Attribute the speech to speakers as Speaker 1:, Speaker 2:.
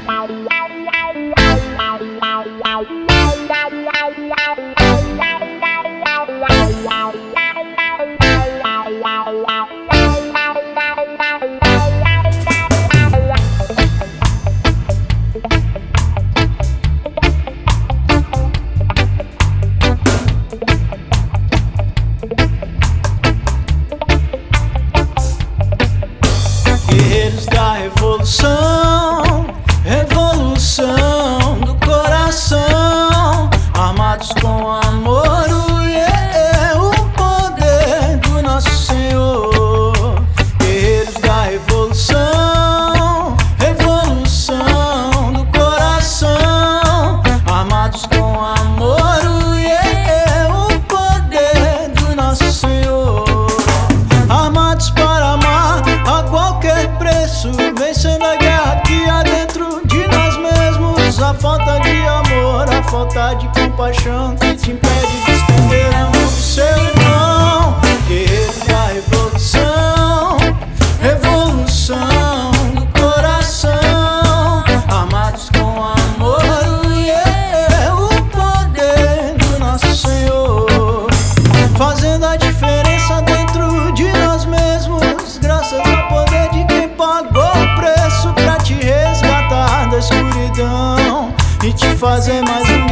Speaker 1: Guerreiros da revolução, revolução do coração, armados com amor, o poder do nosso Senhor. Guerreiros da revolução, revolução do coração, armados com amor, o poder do nosso Senhor. Armados para amar a qualquer preço, vencendo a guerra que há dentro de nós mesmos. A falta de amor, a falta de compaixão que te impede de estender a mão pro seu irmão. Guerreiros da revolução, revolução do coração, armados com amor, o poder do nosso Senhor. Fazendo a diferença dentro de nós mesmos, graças ao poder de quem pagou o preço pra te resgatar da escuridão e te fazer mais um